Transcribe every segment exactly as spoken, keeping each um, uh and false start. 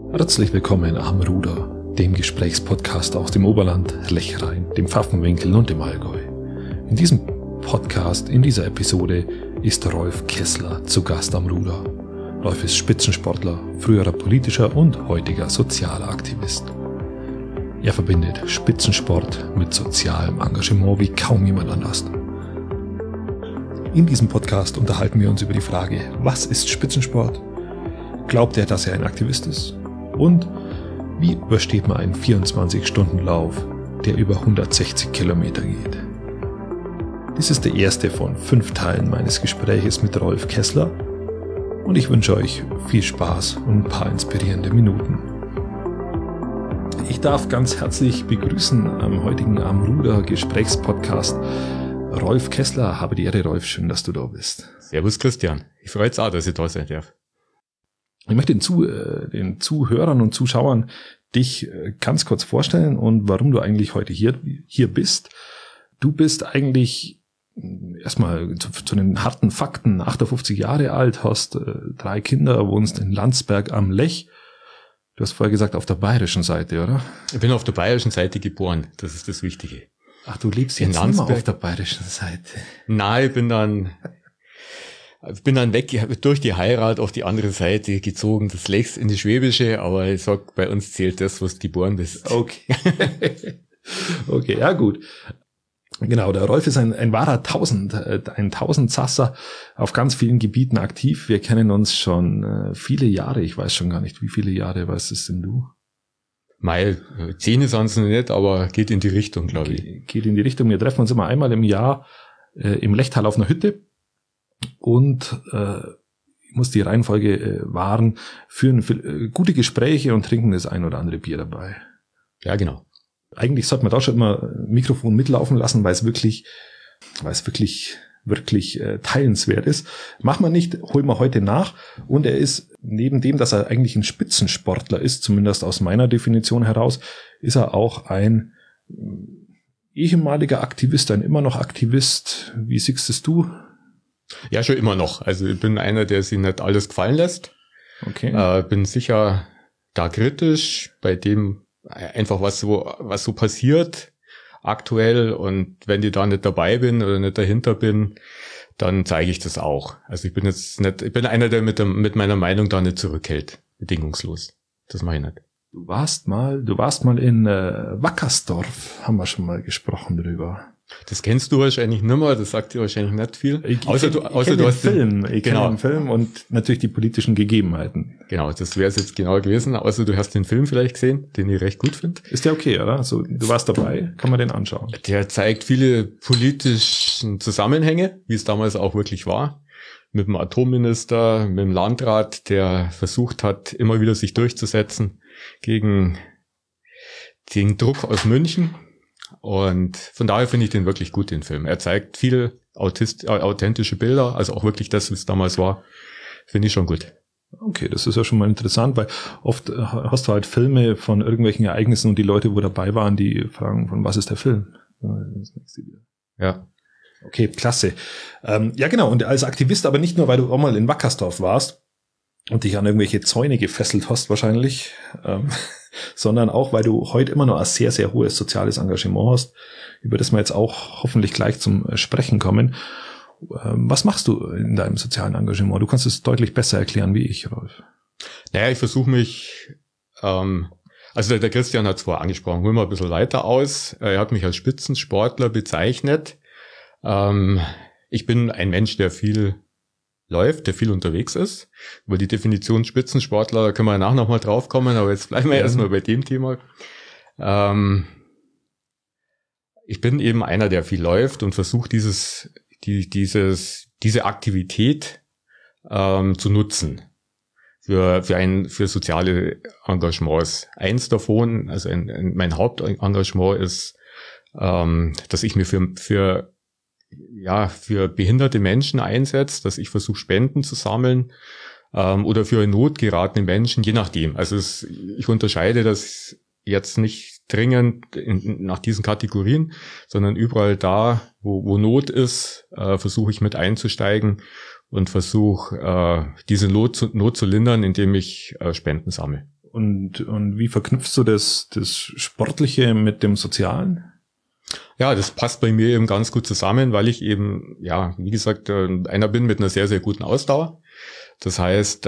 Herzlich willkommen am Ruder, dem Gesprächspodcast aus dem Oberland, Lechrein, dem Pfaffenwinkel und dem Allgäu. In diesem Podcast, in dieser Episode, ist Rolf Kessler zu Gast am Ruder. Rolf ist Spitzensportler, früherer politischer und heutiger sozialer Aktivist. Er verbindet Spitzensport mit sozialem Engagement wie kaum jemand anders. In diesem Podcast unterhalten wir uns über die Frage, was ist Spitzensport? Glaubt er, dass er ein Aktivist ist? Und wie übersteht man einen vierundzwanzig-Stunden-Lauf, der über hundertsechzig Kilometer geht? Dies ist der erste von fünf Teilen meines Gespräches mit Rolf Kessler und ich wünsche euch viel Spaß und ein paar inspirierende Minuten. Ich darf ganz herzlich begrüßen am heutigen Am Ruder Gesprächspodcast Rolf Kessler. Habe die Ehre, Rolf, schön, dass du da bist. Servus Christian, ich freue mich auch, dass ich da sein darf. Ich möchte den, Zu, äh, den Zuhörern und Zuschauern dich äh, ganz kurz vorstellen und warum du eigentlich heute hier, hier bist. Du bist eigentlich äh, erstmal zu, zu den harten Fakten achtundfünfzig Jahre alt, hast äh, drei Kinder, wohnst in Landsberg am Lech. Du hast vorher gesagt, auf der bayerischen Seite, oder? Ich bin auf der bayerischen Seite geboren, das ist das Wichtige. Ach, du lebst jetzt in immer auf der bayerischen Seite? Nein, ich bin dann... Ich bin dann weg, durch die Heirat auf die andere Seite gezogen, das Lechs in die Schwäbische, aber ich sag, bei uns zählt das, was du geboren bist. Okay. Okay, ja gut. Genau, der Rolf ist ein, ein wahrer Tausend, ein Tausendsasser auf ganz vielen Gebieten aktiv. Wir kennen uns schon äh, viele Jahre, ich weiß schon gar nicht, wie viele Jahre, was ist denn du? Mei, zehn sind es noch nicht, aber geht in die Richtung, glaube ich. Ge- Geht in die Richtung, wir treffen uns immer einmal im Jahr äh, im Lechtal auf einer Hütte. Und äh, ich muss die Reihenfolge äh, wahren, führen äh, gute Gespräche und trinken das ein oder andere Bier dabei. Ja, genau. Eigentlich sollte man da schon immer Mikrofon mitlaufen lassen, weil es wirklich, weil es wirklich, wirklich äh, teilenswert ist. Machen wir nicht, holen wir heute nach. Und er ist, neben dem, dass er eigentlich ein Spitzensportler ist, zumindest aus meiner Definition heraus, ist er auch ein äh, ehemaliger Aktivist, ein immer noch Aktivist. Wie siehst es du? Ja, schon immer noch. Also ich bin einer, der sich nicht alles gefallen lässt. Okay. Äh, bin sicher da kritisch bei dem einfach, was so, was so passiert aktuell. Und wenn ich da nicht dabei bin oder nicht dahinter bin, dann zeige ich das auch. Also ich bin jetzt nicht, ich bin einer, der mit, dem, mit meiner Meinung da nicht zurückhält. Bedingungslos. Das mache ich nicht. Du warst mal, du warst mal in äh, Wackersdorf, haben wir schon mal gesprochen drüber. Das kennst du wahrscheinlich nicht mehr, das sagt dir wahrscheinlich nicht viel. Ich, außer ich, du, außer ich du den hast Film, ich genau. kenne den Film und natürlich die politischen Gegebenheiten. Genau, das wäre es jetzt genau gewesen. Außer du hast den Film vielleicht gesehen, den ich recht gut finde. Ist der okay, oder? Also du warst dabei, kann man den anschauen. Der zeigt viele politische Zusammenhänge, wie es damals auch wirklich war. Mit dem Atomminister, mit dem Landrat, der versucht hat, immer wieder sich durchzusetzen gegen den Druck aus München. Und von daher finde ich den wirklich gut, den Film. Er zeigt viele autist- äh, authentische Bilder, also auch wirklich das, wie es damals war, finde ich schon gut. Okay, das ist ja schon mal interessant, weil oft hast du halt Filme von irgendwelchen Ereignissen und die Leute, wo dabei waren, die fragen, von was ist der Film? Das nächste wieder. Ja. Okay, klasse. Ähm, ja genau, und als Aktivist, aber nicht nur, weil du auch mal in Wackersdorf warst und dich an irgendwelche Zäune gefesselt hast wahrscheinlich, ähm, sondern auch, weil du heute immer noch ein sehr, sehr hohes soziales Engagement hast, über das wir jetzt auch hoffentlich gleich zum Sprechen kommen. Ähm, was machst du in deinem sozialen Engagement? Du kannst es deutlich besser erklären wie ich, Rolf. Naja, ich versuche mich, ähm, also der, der Christian hat es vorher angesprochen, hol mal ein bisschen weiter aus. Er hat mich als Spitzensportler bezeichnet. Ähm, ich bin ein Mensch, der viel läuft, der viel unterwegs ist. Über die Definition Spitzensportler da können wir danach nochmal drauf kommen, aber jetzt bleiben wir ja. erstmal bei dem Thema. Ähm, ich bin eben einer, der viel läuft und versucht, dieses, die, dieses, diese Aktivität ähm, zu nutzen für, für ein, für soziale Engagements. Eins davon, also ein, ein, mein Hauptengagement ist, ähm, dass ich mir für, für ja, für behinderte Menschen einsetzt, dass ich versuche, Spenden zu sammeln ähm, oder für in Not geratene Menschen, je nachdem. Also es, ich unterscheide das jetzt nicht dringend in, nach diesen Kategorien, sondern überall da, wo, wo Not ist, äh, versuche ich mit einzusteigen und versuche, äh, diese Not zu, Not zu lindern, indem ich äh, Spenden sammle. Und, und wie verknüpfst du das, das Sportliche mit dem Sozialen? Ja, das passt bei mir eben ganz gut zusammen, weil ich eben, ja, wie gesagt, einer bin mit einer sehr, sehr guten Ausdauer. Das heißt,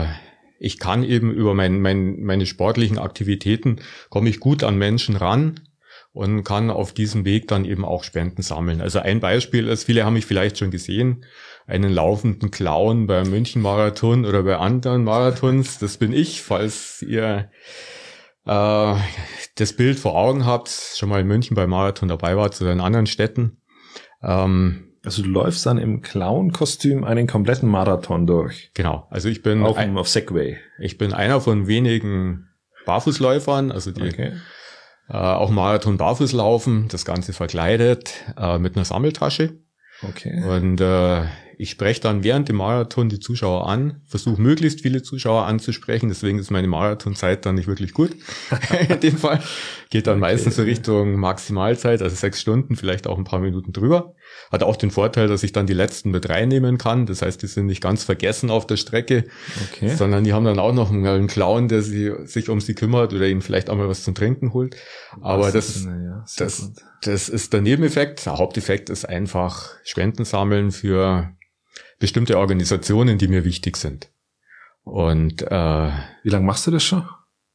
ich kann eben über mein, mein, meine sportlichen Aktivitäten, komme ich gut an Menschen ran und kann auf diesem Weg dann eben auch Spenden sammeln. Also ein Beispiel ist, viele haben mich vielleicht schon gesehen, einen laufenden Clown beim München-Marathon oder bei anderen Marathons. Das bin ich, falls ihr äh, das Bild vor Augen habt, schon mal in München beim Marathon dabei wart oder in anderen Städten. Ähm, also du läufst dann im Clown-Kostüm einen kompletten Marathon durch. Genau, also ich bin auf, ein, auf Segway. Ich bin einer von wenigen Barfußläufern, also die okay. äh, auch Marathon barfuß laufen, das Ganze verkleidet äh, mit einer Sammeltasche. Okay. Und äh, ich spreche dann während dem Marathon die Zuschauer an, versuche möglichst viele Zuschauer anzusprechen, deswegen ist meine Marathonzeit dann nicht wirklich gut. In dem Fall geht dann okay. meistens so Richtung Maximalzeit, also sechs Stunden, vielleicht auch ein paar Minuten drüber. Hat auch den Vorteil, dass ich dann die letzten mit reinnehmen kann, das heißt, die sind nicht ganz vergessen auf der Strecke, okay. sondern die haben dann auch noch einen Clown, der sie, sich um sie kümmert oder ihnen vielleicht auch mal was zum Trinken holt. Aber das, das, ja, das, das ist der Nebeneffekt. Der Haupteffekt ist einfach Spenden sammeln für bestimmte Organisationen, die mir wichtig sind. Und äh, wie lange machst du das schon?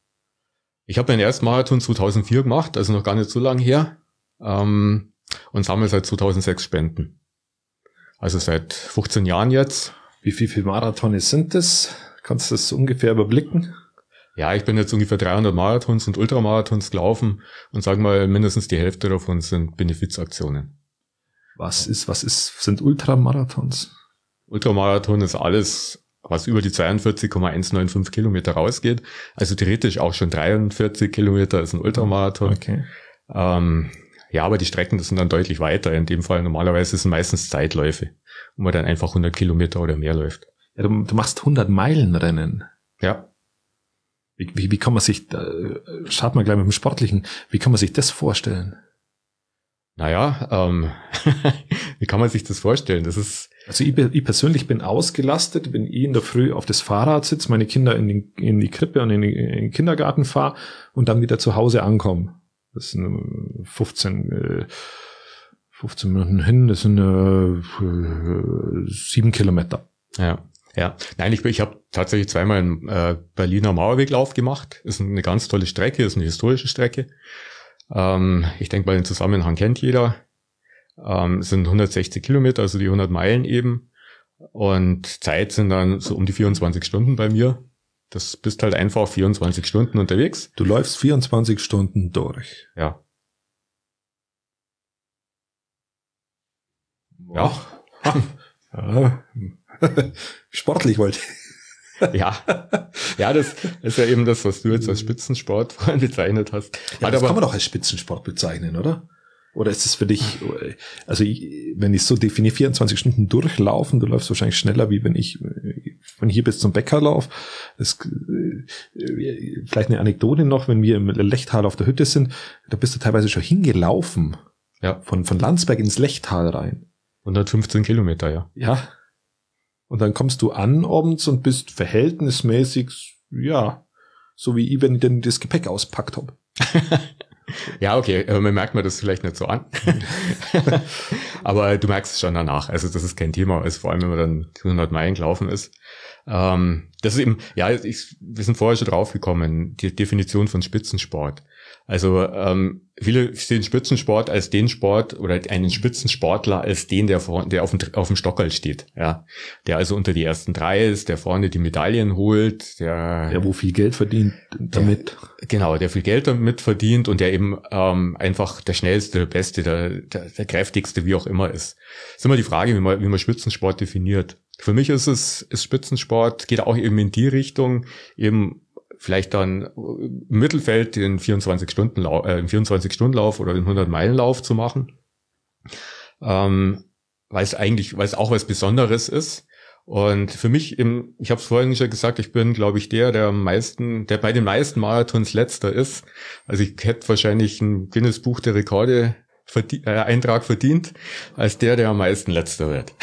Ich habe meinen ersten Marathon zweitausendvier gemacht, also noch gar nicht so lange her, ähm, und sammle seit zweitausendsechs Spenden. Also seit fünfzehn Jahren jetzt. Wie viel, viel Marathons sind das? Kannst du das ungefähr überblicken? Ja, ich bin jetzt ungefähr dreihundert Marathons und Ultramarathons gelaufen und sag mal, mindestens die Hälfte davon sind Benefizaktionen. Was ist, was ist, sind Ultramarathons? Ultramarathon ist alles, was über die zweiundvierzig Komma hundertfünfundneunzig Kilometer rausgeht. Also theoretisch auch schon dreiundvierzig Kilometer ist ein Ultramarathon. Okay. Ähm, ja, aber die Strecken, das sind dann deutlich weiter. In dem Fall normalerweise sind meistens Zeitläufe, wo man dann einfach hundert Kilometer oder mehr läuft. Ja, du, du machst hundert Meilen Rennen. Ja. Wie, wie, wie kann man sich, äh, schaut mal gleich mit dem Sportlichen, wie kann man sich das vorstellen? Naja, ähm, wie kann man sich das vorstellen? Das ist also ich, ich persönlich bin ausgelastet, wenn ich in der Früh auf das Fahrrad sitze, meine Kinder in die, in die Krippe und in, die, in den Kindergarten fahre und dann wieder zu Hause ankomme. Das sind fünfzehn, äh, fünfzehn Minuten hin, das sind äh, sieben Kilometer. Ja, ja. Nein, ich, ich habe tatsächlich zweimal einen äh, Berliner Mauerweglauf gemacht. Ist eine ganz tolle Strecke, ist eine historische Strecke. Ähm, ich denke mal, den Zusammenhang kennt jeder. Ähm, es sind hundertsechzig Kilometer, also die hundert Meilen eben. Und Zeit sind dann so um die vierundzwanzig Stunden bei mir. Das bist halt einfach vierundzwanzig Stunden unterwegs. Du läufst vierundzwanzig Stunden durch. Ja. Ja. ja. Sportlich wollte ich. Ja, ja, das ist ja eben das, was du jetzt als Spitzensport vorhin bezeichnet hast. Ja, das aber kann man doch als Spitzensport bezeichnen, oder? Oder ist es für dich, also ich, wenn ich so definiere, vierundzwanzig Stunden durchlaufen, du läufst wahrscheinlich schneller, wie wenn ich von hier bis zum Bäcker laufe. Das, vielleicht eine Anekdote noch, wenn wir im Lechtal auf der Hütte sind, da bist du teilweise schon hingelaufen. Ja. Von, von Landsberg ins Lechtal rein. hundertfünfzehn Kilometer, ja. Ja. Und dann kommst du an abends und bist verhältnismäßig, ja, so wie ich, wenn ich denn das Gepäck auspackt habe. Ja, okay, aber man merkt mir das vielleicht nicht so an. Aber du merkst es schon danach. Also das ist kein Thema, also vor allem, wenn man dann hundert Meilen gelaufen ist. Ähm, das ist eben, ja, ich, wir sind vorher schon draufgekommen, die Definition von Spitzensport. Also ähm, viele sehen Spitzensport als den Sport oder einen Spitzensportler als den, der vor, der auf dem auf dem Stockerl steht, ja, der also unter die ersten drei ist, der vorne die Medaillen holt, der der wo viel Geld verdient damit, der, genau, der viel Geld damit verdient und der eben ähm, einfach der schnellste, der beste, der, der der kräftigste, wie auch immer ist. Das ist immer die Frage, wie man wie man Spitzensport definiert. Für mich ist es ist Spitzensport geht auch eben in die Richtung eben vielleicht dann im Mittelfeld den vierundzwanzig Stunden Lauf, äh, vierundzwanzig Stunden Lauf oder den hundert Meilen Lauf zu machen, ähm, weil es eigentlich, weil es auch was Besonderes ist. Und für mich, im, ich habe es vorhin schon gesagt, ich bin, glaube ich, der, der am meisten, der bei den meisten Marathons letzter ist. Also ich hätte wahrscheinlich ein Guinness Buch der Rekorde verdien, äh, Eintrag verdient, als der, der am meisten letzter wird.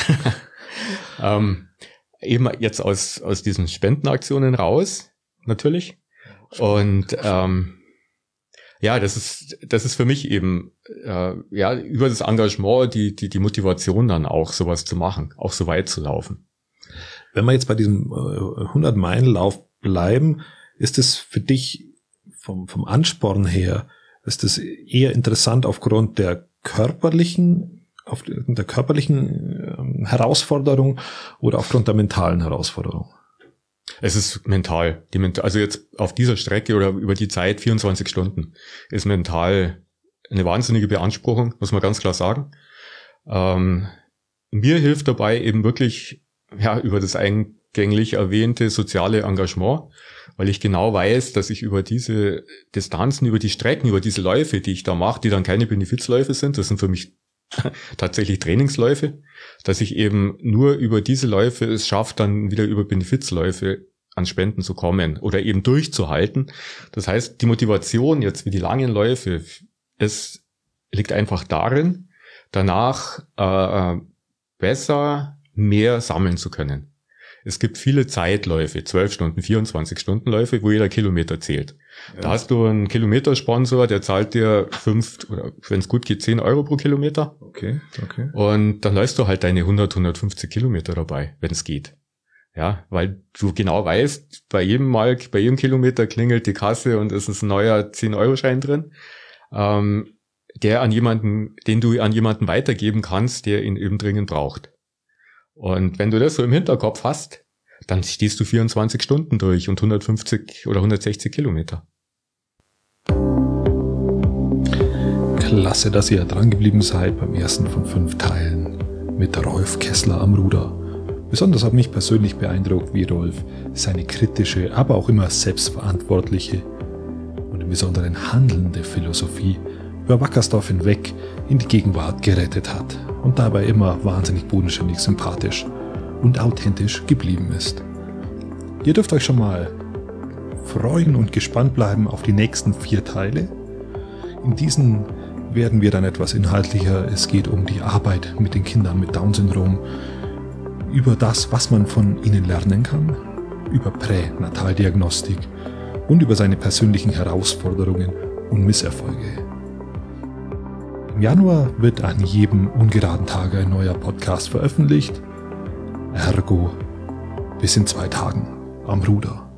ähm, eben jetzt aus aus diesen Spendenaktionen raus. Natürlich. Und ähm, ja, das ist das ist für mich eben äh, ja über das Engagement die die die Motivation dann auch sowas zu machen, auch so weit zu laufen. Wenn wir jetzt bei diesem hundert-Meilen-Lauf bleiben, ist es für dich vom vom Ansporn her, ist es eher interessant aufgrund der körperlichen auf der körperlichen Herausforderung oder aufgrund der mentalen Herausforderung? Es ist mental. Die mental. Also jetzt auf dieser Strecke oder über die Zeit vierundzwanzig Stunden ist mental eine wahnsinnige Beanspruchung, muss man ganz klar sagen. Ähm, mir hilft dabei eben wirklich ja über das eingänglich erwähnte soziale Engagement, weil ich genau weiß, dass ich über diese Distanzen, über die Strecken, über diese Läufe, die ich da mache, die dann keine Benefizläufe sind, das sind für mich tatsächlich Trainingsläufe, dass ich eben nur über diese Läufe es schaffe, dann wieder über Benefizläufe an Spenden zu kommen oder eben durchzuhalten. Das heißt, die Motivation jetzt wie die langen Läufe, es liegt einfach darin, danach äh, besser mehr sammeln zu können. Es gibt viele Zeitläufe, zwölf Stunden, vierundzwanzig Stunden Läufe, wo jeder Kilometer zählt. Ja. Da hast du einen Kilometersponsor, der zahlt dir fünf oder wenn es gut geht, zehn Euro pro Kilometer. Okay, okay. Und dann läufst du halt deine hundert, hundertfünfzig Kilometer dabei, wenn es geht. Ja, weil du genau weißt, bei jedem Mal, bei jedem Kilometer klingelt die Kasse und es ist ein neuer zehn-Euro-Schein drin, ähm, der an jemanden, den du an jemanden weitergeben kannst, der ihn eben dringend braucht. Und wenn du das so im Hinterkopf hast, dann stehst du vierundzwanzig Stunden durch und hundertfünfzig oder hundertsechzig Kilometer. Klasse, dass ihr dran geblieben seid beim ersten von fünf Teilen mit Rolf Kessler am Ruder. Besonders hat mich persönlich beeindruckt, wie Rolf seine kritische, aber auch immer selbstverantwortliche und im Besonderen handelnde Philosophie über Wackersdorf hinweg in die Gegenwart gerettet hat und dabei immer wahnsinnig bodenständig, sympathisch und authentisch geblieben ist. Ihr dürft euch schon mal freuen und gespannt bleiben auf die nächsten vier Teile. In diesen werden wir dann etwas inhaltlicher. Es geht um die Arbeit mit den Kindern mit Down-Syndrom, über das, was man von ihnen lernen kann, über Pränataldiagnostik und über seine persönlichen Herausforderungen und Misserfolge. Im Januar wird an jedem ungeraden Tag ein neuer Podcast veröffentlicht. Ergo, bis in zwei Tagen am Ruder.